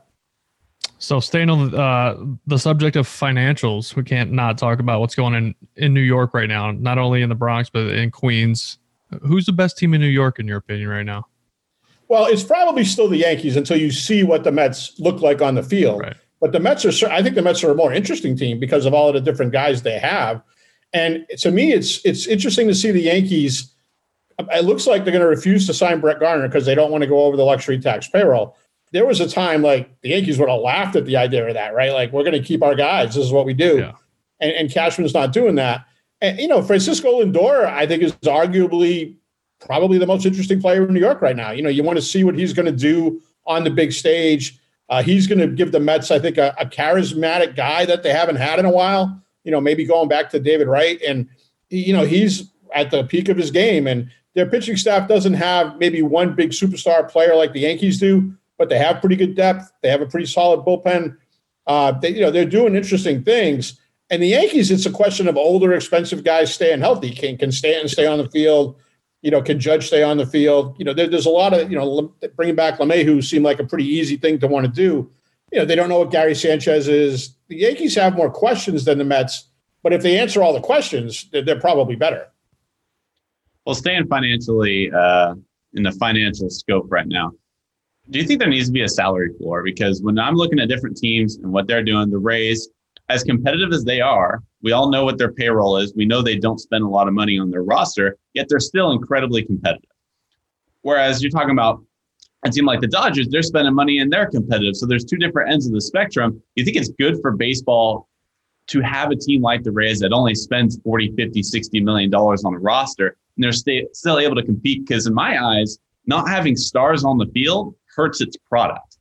So staying on the subject of financials, we can't not talk about what's going on in New York right now, not only in the Bronx, but in Queens. Who's the best team in New York, in your opinion, right now? Well, it's probably still the Yankees until you see what the Mets look like on the field. Right. But I think the Mets are a more interesting team because of all of the different guys they have. And to me, it's interesting to see the Yankees. It looks like they're going to refuse to sign Brett Gardner because they don't want to go over the luxury tax payroll. There was a time like the Yankees would have laughed at the idea of that, right? Like, we're going to keep our guys. This is what we do. Yeah. And Cashman's not doing that. And, Francisco Lindor, I think, is arguably probably the most interesting player in New York right now. You want to see what he's going to do on the big stage. He's going to give the Mets, I think, a charismatic guy that they haven't had in a while, maybe going back to David Wright. And, he's at the peak of his game. And their pitching staff doesn't have maybe one big superstar player like the Yankees do, but they have pretty good depth. They have a pretty solid bullpen. They're doing interesting things. And the Yankees, it's a question of older, expensive guys staying healthy. Can Stanton stay on the field? Can Judge stay on the field? There's a lot of, bringing back LeMahieu seemed like a pretty easy thing to want to do. They don't know what Gary Sanchez is. The Yankees have more questions than the Mets, but if they answer all the questions, they're probably better. Well, staying financially in the financial scope right now, do you think there needs to be a salary floor? Because when I'm looking at different teams and what they're doing, the Rays, as competitive as they are, we all know what their payroll is. We know they don't spend a lot of money on their roster, yet they're still incredibly competitive. Whereas you're talking about a team like the Dodgers, they're spending money and they're competitive. So there's two different ends of the spectrum. You think it's good for baseball to have a team like the Rays that only spends $40, $50, $60 million on a roster, and they're still able to compete? Because in my eyes, not having stars on the field hurts its product.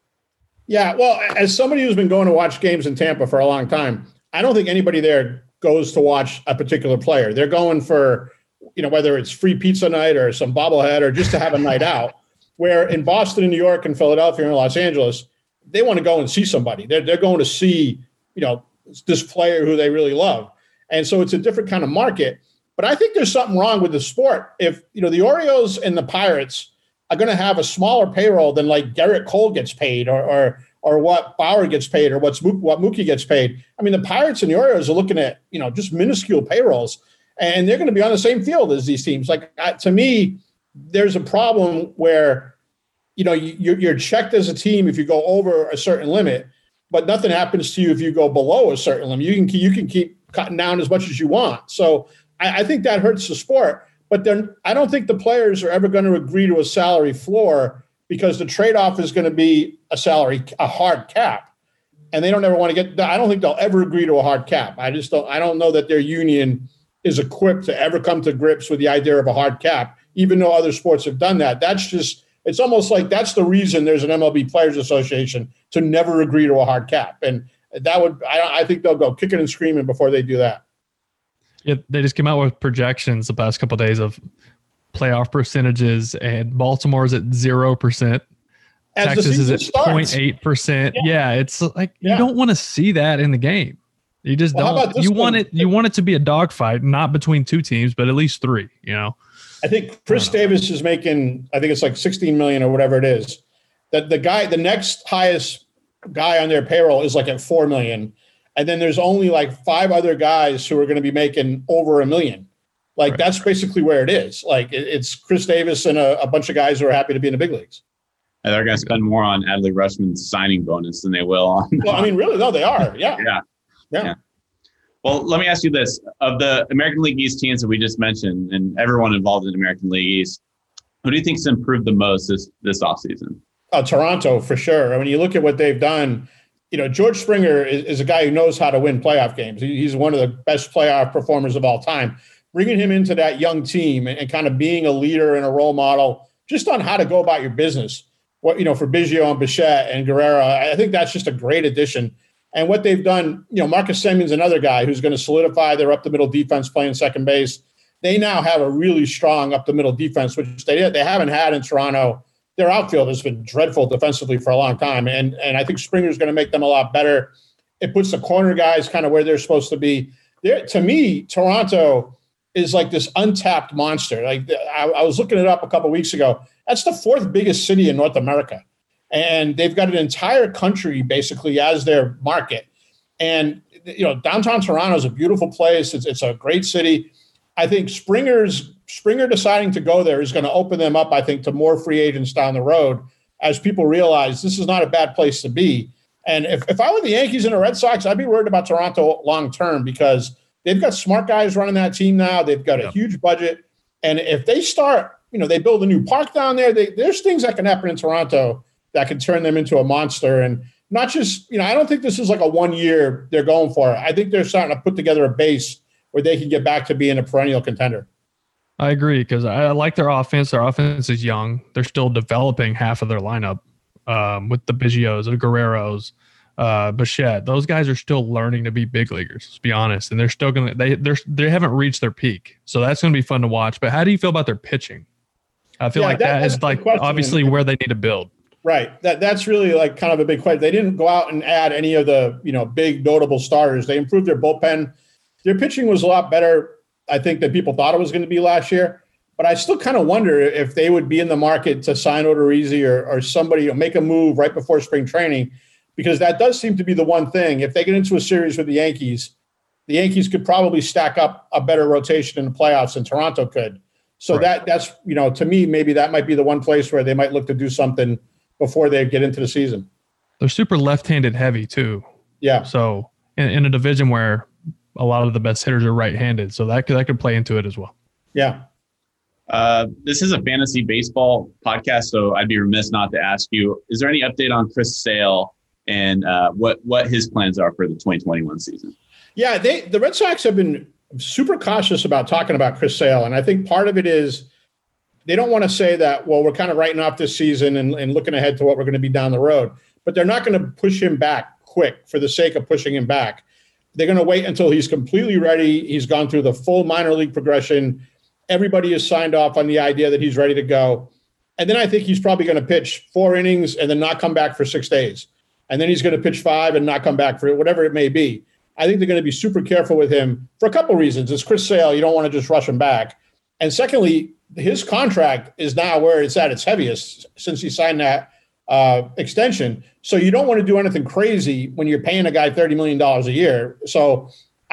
Yeah, well, as somebody who's been going to watch games in Tampa for a long time, I don't think anybody there goes to watch a particular player. They're going for, whether it's free pizza night or some bobblehead or just to have a night out. Where in Boston and New York and Philadelphia and Los Angeles, they want to go and see somebody. They're going to see, this player who they really love. And so it's a different kind of market. But I think there's something wrong with the sport. If, the Orioles and the Pirates are going to have a smaller payroll than like Garrett Cole gets paid or what Bauer gets paid or what Mookie gets paid. I mean, the Pirates and the Orioles are looking at, just minuscule payrolls, and they're going to be on the same field as these teams. Like, to me, there's a problem where, you're checked as a team if you go over a certain limit, but nothing happens to you if you go below a certain limit. You can keep cutting down as much as you want. So I think that hurts the sport. But then I don't think the players are ever going to agree to a salary floor because the trade-off is going to be a hard cap. And they don't ever want to I don't think they'll ever agree to a hard cap. I don't know that their union is equipped to ever come to grips with the idea of a hard cap, even though other sports have done that. It's almost like that's the reason there's an MLB Players Association, to never agree to a hard cap. And I think they'll go kicking and screaming before they do that. Yeah, they just came out with projections the past couple of days of playoff percentages, and Baltimore's at 0%. Texas is at 0.8%. Yeah, it's like you don't want to see that in the game. You just don't. You want it to be a dogfight, not between two teams, but at least three. I think Chris Davis is making, I think it's like $16 million or whatever it is. That the next highest guy on their payroll is like at $4 million. And then there's only like 5 other guys who are going to be making over $1 million. Like, right. That's basically where it is. Like, it's Chris Davis and a bunch of guys who are happy to be in the big leagues. And they're going to spend more on Adley Rutschman's signing bonus than they will on. Well, I mean, really, though, they are. Yeah. Yeah. Well, let me ask you this. Of the American League East teams that we just mentioned and everyone involved in American League East, who do you think's improved the most this offseason? Toronto, for sure. I mean, you look at what they've done. George Springer is a guy who knows how to win playoff games. He's one of the best playoff performers of all time. Bringing him into that young team and kind of being a leader and a role model just on how to go about your business. For Biggio and Bichette and Guerrero, I think that's just a great addition. And what they've done, Marcus Semion's another guy who's going to solidify their up-the-middle defense playing second base. They now have a really strong up-the-middle defense, which they haven't had in Toronto. Their outfield has been dreadful defensively for a long time, and I think Springer's going to make them a lot better. It puts the corner guys kind of where they're supposed to be. To me, Toronto is like this untapped monster. Like I was looking it up a couple of weeks ago. That's the fourth biggest city in North America. And they've got an entire country basically as their market. And, downtown Toronto is a beautiful place. It's a great city. I think Springer deciding to go there is going to open them up, I think, to more free agents down the road as people realize this is not a bad place to be. And if I were the Yankees and the Red Sox, I'd be worried about Toronto long term because they've got smart guys running that team now. They've got a huge budget. And if they start, they build a new park down there, there's things that can happen in Toronto that can turn them into a monster. And not just, I don't think this is like a 1 year they're going for. I think they're starting to put together a base where they can get back to being a perennial contender. I agree because I like their offense. Their offense is young. They're still developing half of their lineup with the Biggios, the Guerreros, Bichette. Those guys are still learning to be big leaguers, let's be honest. And they're still going to they haven't reached their peak. So that's going to be fun to watch. But how do you feel about their pitching? I feel like that is like obviously where they need to build. Right. That's really like kind of a big question. They didn't go out and add any of the, big notable starters. They improved their bullpen. Their pitching was a lot better, I think, than people thought it was going to be last year. But I still kind of wonder if they would be in the market to sign Odorizzi or somebody, make a move right before spring training, because that does seem to be the one thing. If they get into a series with the Yankees could probably stack up a better rotation in the playoffs than Toronto could. So right. That's, to me, maybe that might be the one place where they might look to do something before they get into the season. They're super left-handed heavy too. Yeah. So in a division where a lot of the best hitters are right-handed, so that could play into it as well. Yeah. This is a fantasy baseball podcast, so I'd be remiss not to ask you, is there any update on Chris Sale and what his plans are for the 2021 season? Yeah, the Red Sox have been super cautious about talking about Chris Sale, and I think part of it is they don't want to say that, well, we're kind of writing off this season and looking ahead to what we're going to be down the road. But they're not going to push him back quick for the sake of pushing him back. They're going to wait until he's completely ready. He's gone through the full minor league progression. Everybody has signed off on the idea that he's ready to go. And then I think he's probably going to pitch 4 innings and then not come back for 6 days. And then he's going to pitch 5 and not come back for whatever it may be. I think they're going to be super careful with him for a couple of reasons. It's Chris Sale. You don't want to just rush him back. And secondly, his contract is now where it's at its heaviest since he signed that extension. So you don't want to do anything crazy when you're paying a guy $30 million a year. So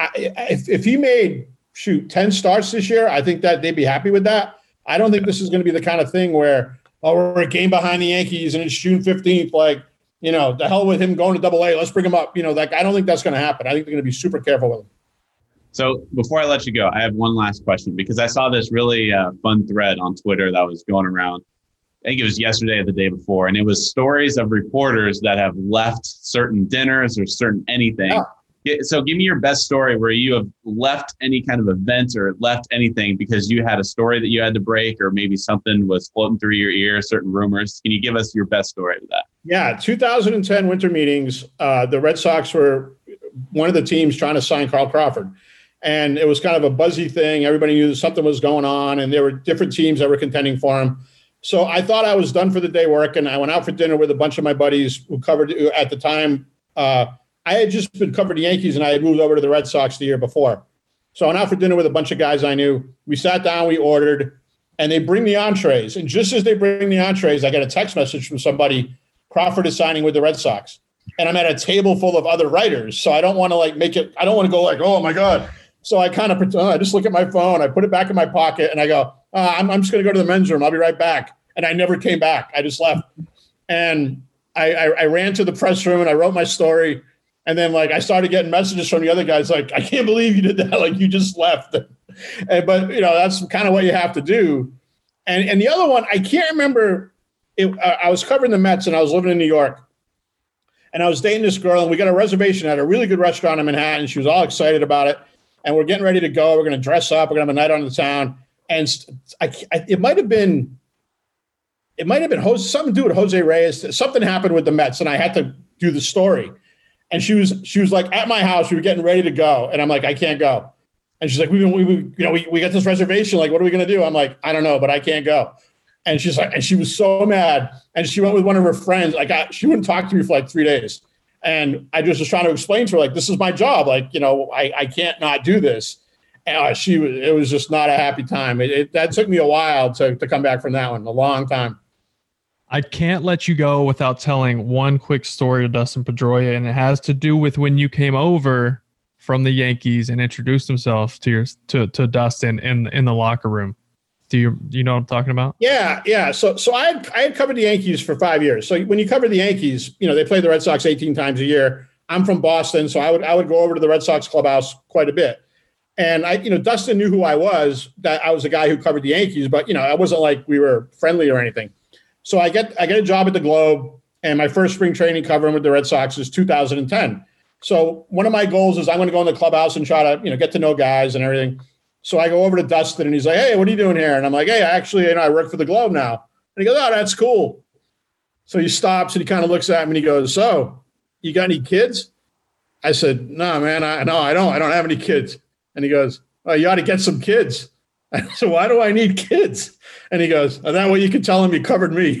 if he made, 10 starts this year, I think that they'd be happy with that. I don't think this is going to be the kind of thing where, we're a game behind the Yankees and it's June 15th. Like, the hell with him going to AA. Let's bring him up. I don't think that's going to happen. I think they're going to be super careful with him. So before I let you go, I have one last question because I saw this really fun thread on Twitter that was going around. I think it was yesterday or the day before, and it was stories of reporters that have left certain dinners or certain anything. Yeah. So give me your best story where you have left any kind of event or left anything because you had a story that you had to break or maybe something was floating through your ear, certain rumors. Can you give us your best story of that? Yeah, 2010 winter meetings, the Red Sox were one of the teams trying to sign Carl Crawford. And it was kind of a buzzy thing. Everybody knew something was going on, and there were different teams that were contending for him. So I thought I was done for the day working. I went out for dinner with a bunch of my buddies who covered at the time. I had just been covering the Yankees, and I had moved over to the Red Sox the year before. So I went out for dinner with a bunch of guys I knew. We sat down, we ordered, and they bring the entrees. And just as they bring the entrees, I get a text message from somebody, Crawford is signing with the Red Sox. And I'm at a table full of other writers. So I don't want to I don't want to go oh my God. So I kind of pretend, I just look at my phone, I put it back in my pocket, and I go, I'm just going to go to the men's room. I'll be right back. And I never came back. I just left. And I ran to the press room and I wrote my story. And then like I started getting messages from the other guys like, I can't believe you did that. Like you just left. But that's kind of what you have to do. And the other one, I can't remember. I was covering the Mets and I was living in New York. And I was dating this girl and we got a reservation at a really good restaurant in Manhattan. She was all excited about it. And we're getting ready to go. We're going to dress up. We're going to have a night on the town. And it might have been something to do with Jose Reyes. Something happened with the Mets and I had to do the story. And she was like at my house. We were getting ready to go. And I'm like, I can't go. And she's like, we got this reservation. Like, what are we going to do? I'm like, I don't know, but I can't go. And she's like, and she was so mad. And she went with one of her friends. She wouldn't talk to me for like 3 days. And I just was trying to explain to her, like, this is my job. Like, I can't not do this. And it was just not a happy time. That took me a while to come back from that one, a long time. I can't let you go without telling one quick story of Dustin Pedroia, and it has to do with when you came over from the Yankees and introduced himself to Dustin in the locker room. Do you know what I'm talking about? Yeah. So I had covered the Yankees for 5 years. So when you cover the Yankees, they play the Red Sox 18 times a year. I'm from Boston, so I would go over to the Red Sox clubhouse quite a bit. And Dustin knew who I was. That I was a guy who covered the Yankees, but I wasn't like we were friendly or anything. So I get a job at the Globe, and my first spring training covering with the Red Sox is 2010. So one of my goals is I'm going to go in the clubhouse and try to get to know guys and everything. So I go over to Dustin and he's like, hey, what are you doing here? And I'm like, hey, actually, I work for the Globe now. And he goes, oh, that's cool. So he stops and he kind of looks at me and he goes, so you got any kids? I said, no, man, I don't have any kids. And he goes, oh, you ought to get some kids. I said, why do I need kids? And he goes, oh, that way you can tell him you covered me.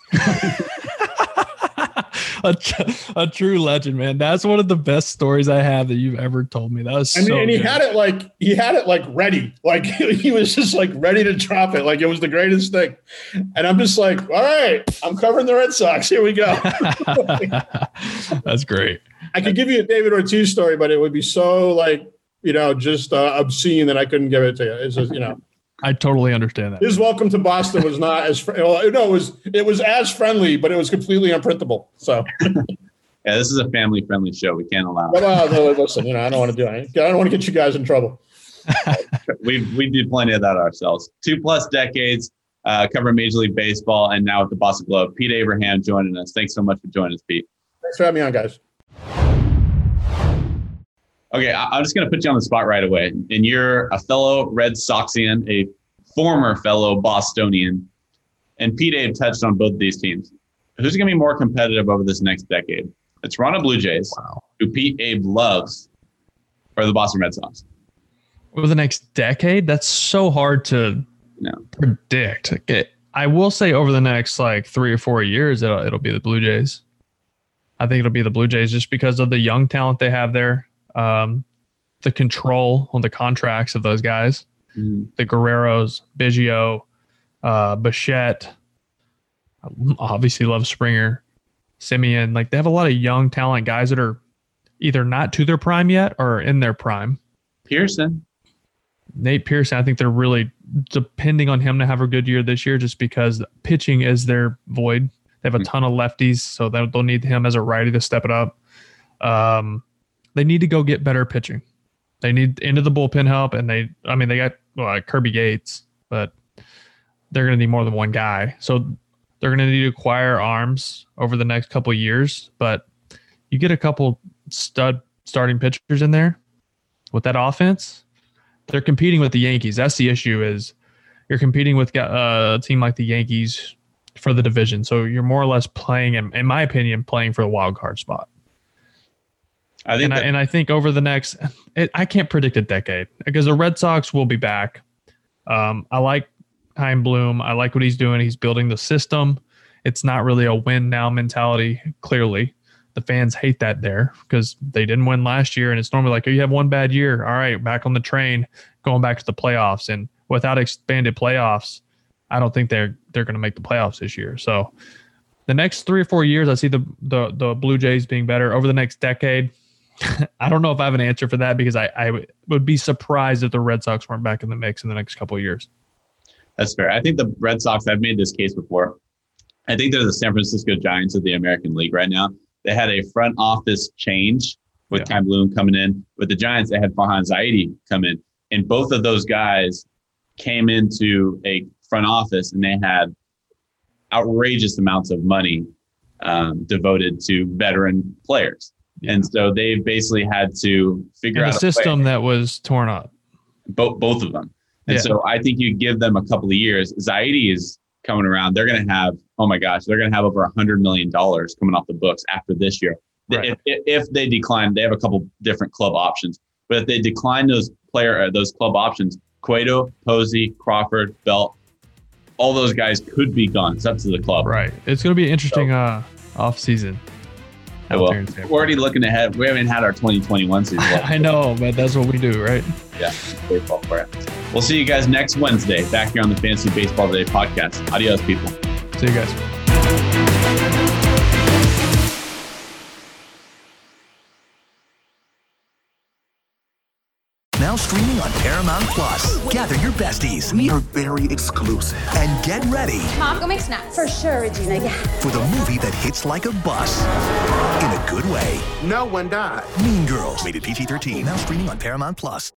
A true legend, man. That's one of the best stories I have that you've ever told me. That was and he had it like ready. Like he was just like ready to drop it. Like it was the greatest thing. And I'm just like, all right, I'm covering the Red Sox. Here we go. That's great. I could give you a David Ortiz story, but it would be so just obscene that I couldn't give it to you. It's just, I totally understand that. His welcome to Boston was not as it was as friendly, but it was completely unprintable. So, yeah, this is a family-friendly show. We can't allow. No, listen, I don't want to do it. I don't want to get you guys in trouble. we did plenty of that ourselves. 2+ decades covering Major League Baseball, and now with the Boston Globe. Pete Abraham joining us. Thanks so much for joining us, Pete. Thanks for having me on, guys. Okay, I'm just going to put you on the spot right away. And you're a fellow Red Soxian, a former fellow Bostonian, and Pete Abe touched on both of these teams. Who's going to be more competitive over this next decade? The Toronto Blue Jays, who Pete Abe loves, or the Boston Red Sox? Over the next decade? That's so hard to predict. I will say over the next 3 or 4 years, it'll be the Blue Jays. I think it'll be the Blue Jays just because of the young talent they have there. The control on the contracts of those guys, the Guerreros, Biggio, Bichette, obviously love Springer, Simeon. They have a lot of young talent guys that are either not to their prime yet or in their prime. Nate Pearson, I think they're really depending on him to have a good year this year just because pitching is their void. They have a ton of lefties, so they'll need him as a righty to step it up. They need to go get better pitching. They need into the bullpen help, and they got Kirby Yates, but they're going to need more than one guy. So they're going to need to acquire arms over the next couple of years. But you get a couple stud starting pitchers in there with that offense, they're competing with the Yankees. That's the issue is you're competing with a team like the Yankees for the division. So you're more or less playing, in my opinion, playing for the wild card spot. I think over the next, I can't predict a decade because the Red Sox will be back. I like Chaim Bloom. I like what he's doing. He's building the system. It's not really a win now mentality. Clearly, the fans hate that there because they didn't win last year, and it's normally you have one bad year. All right, back on the train, going back to the playoffs. And without expanded playoffs, I don't think they're going to make the playoffs this year. So the next 3 or 4 years, I see the Blue Jays being better. Over the next decade, I don't know if I have an answer for that because I would be surprised if the Red Sox weren't back in the mix in the next couple of years. That's fair. I think the Red Sox, I've made this case before. I think they're the San Francisco Giants of the American League right now. They had a front office change with Ty Bloom coming in. With the Giants, they had Farhan Zaidi come in. And both of those guys came into a front office and they had outrageous amounts of money devoted to veteran players. Yeah. And so they basically had to figure out a system that was torn up. Both of them. And so I think you give them a couple of years. Zaidi is coming around. They're going to have, they're going to have over $100 million coming off the books after this year. Right. If they decline, they have a couple different club options. But if they decline those club options, Cueto, Posey, Crawford, Belt, all those guys could be gone. It's up to the club. Right. It's going to be an interesting off season. We're already looking ahead. We haven't had our 2021 season. I know, but that's what we do, right? Yeah. Baseball for it. We'll see you guys next Wednesday back here on the Fantasy Baseball Today podcast. Adios, people. See you guys. Now streaming on Paramount Plus. Gather your besties. We are very exclusive. And get ready. Mom, go make snacks. For sure, Regina, yeah. For the movie that hits like a bus. In a good way. No one died. Mean Girls. Rated PG-13. Now streaming on Paramount Plus.